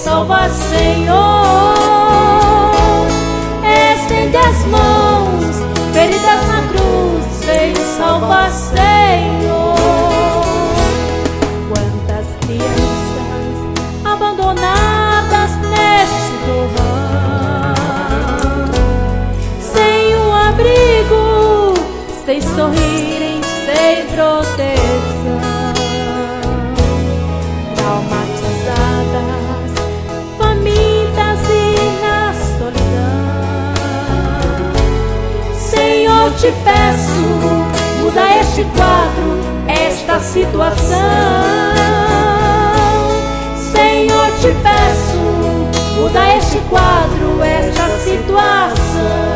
salvar, Senhor. Estende as mãos, feridas na cruz, vem salvar, Senhor. Quantas crianças abandonadas neste torrão, sem um abrigo, sem sorrirem, sem proteção, traumatizadas, famintas e na solidão. Senhor, te peço, muda este quadro, esta situação. Senhor, te peço, muda este quadro, esta situação.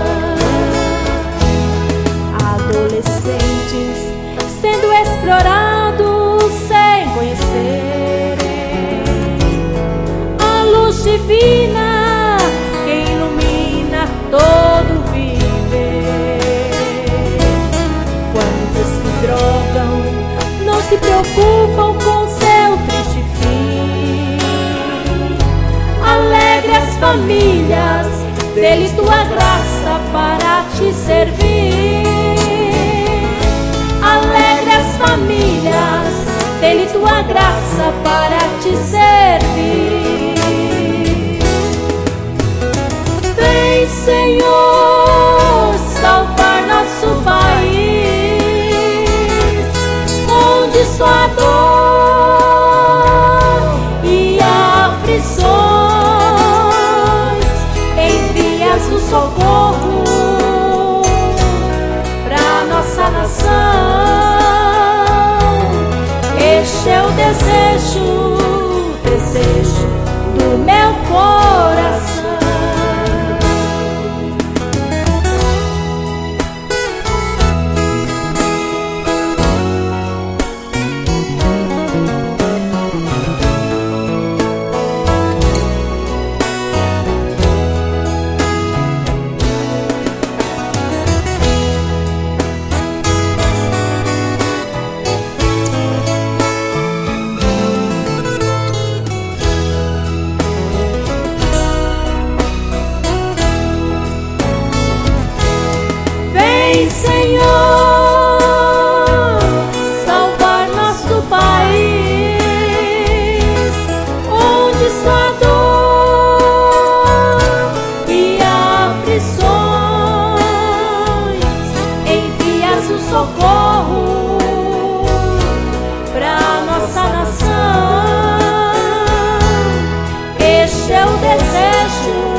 Adolescentes sendo explorados sem conhecerem a luz divina que ilumina todo viver. Quantos se drogam, não se preocupam com seu triste fim. Alegre as famílias, deles tua graça para te servir. Alegre as famílias, dele tua graça para te servir. Vem, Senhor, salvar nosso país, onde só dor e aflições. Envias o socorro pra nossa nação. Este é o desejo do meu coração. Senhor, salvar nosso país, onde só dor e aflições. Envias o socorro pra nossa nação. Este é o desejo